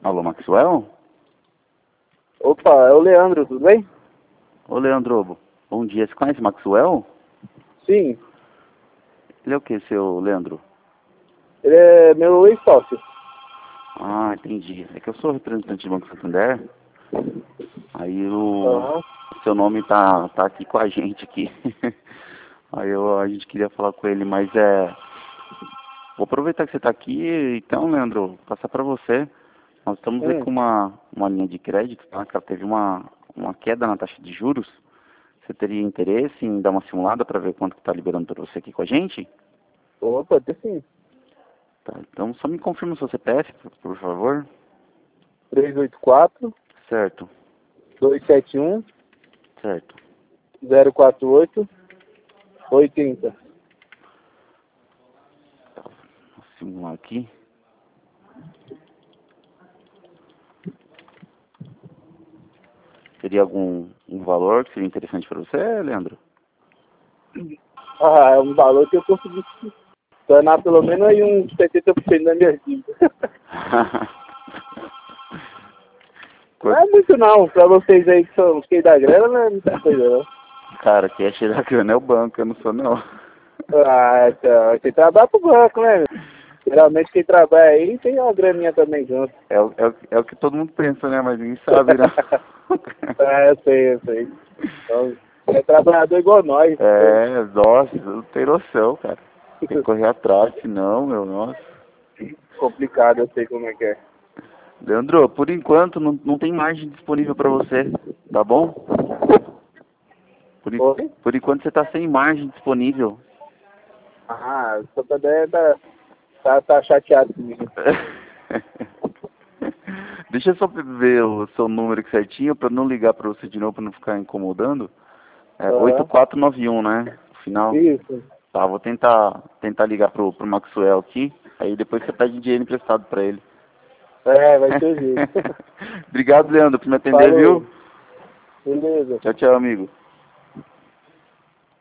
Alô, Maxwell? Opa, é o Leandro, tudo bem? Ô, Leandro, bom dia. Você conhece Maxwell? Sim, Ele é o que, seu Leandro? ele é meu ex-sócio. Ah, entendi. É que eu sou representante do Banco Santander. Aí o Aham. seu nome tá aqui com a gente aqui. Aí a gente queria falar com ele, mas vou aproveitar que você tá aqui, então, Leandro, passar para você. Nós estamos aí Hum. com uma linha de crédito, tá? Que ela teve uma queda na taxa de juros. Você teria interesse em dar uma simulada para ver quanto que tá liberando para você aqui com a gente? Opa, tem sim. Tá, então só me confirma o seu CPF, por favor. 384 Certo, 271 certo. 048 80. Tá, vou simular aqui. Teria algum valor que seria interessante para você, Leandro? Ah, é um valor que eu consegui tornar pelo menos aí uns 70% da minha dívida. Não é muito não, pra vocês aí que são cheios da grana, não é muita coisa não. Cara, quem é cheio da grana é o banco, eu não sou não. Ah, então, você trabalha pro banco, né? Meu? Geralmente quem trabalha aí tem uma graninha também junto. É o que todo mundo pensa, né? Mas ninguém sabe, né? Ah, eu sei, eu sei. Então, é trabalhador igual nós. É, nossa, não tem noção, cara. Tem que correr atrás, senão, meu, nossa. Complicado, eu sei como é que é. Leandro, por enquanto não tem margem disponível para você, tá bom? Por, en- Oi? por enquanto você tá sem margem disponível. Ah, o Santander tá chateado comigo. Deixa eu só ver o seu número aqui certinho para não ligar para você de novo, para não ficar incomodando. É Aham. 8491, né? Final. Isso. Tá, vou tentar ligar pro Maxwell aqui. Aí depois você pede dinheiro emprestado para ele. É, vai ser o jeito. Obrigado, Leandro, por me atender, Falou. viu? Beleza. Tchau, tchau, amigo.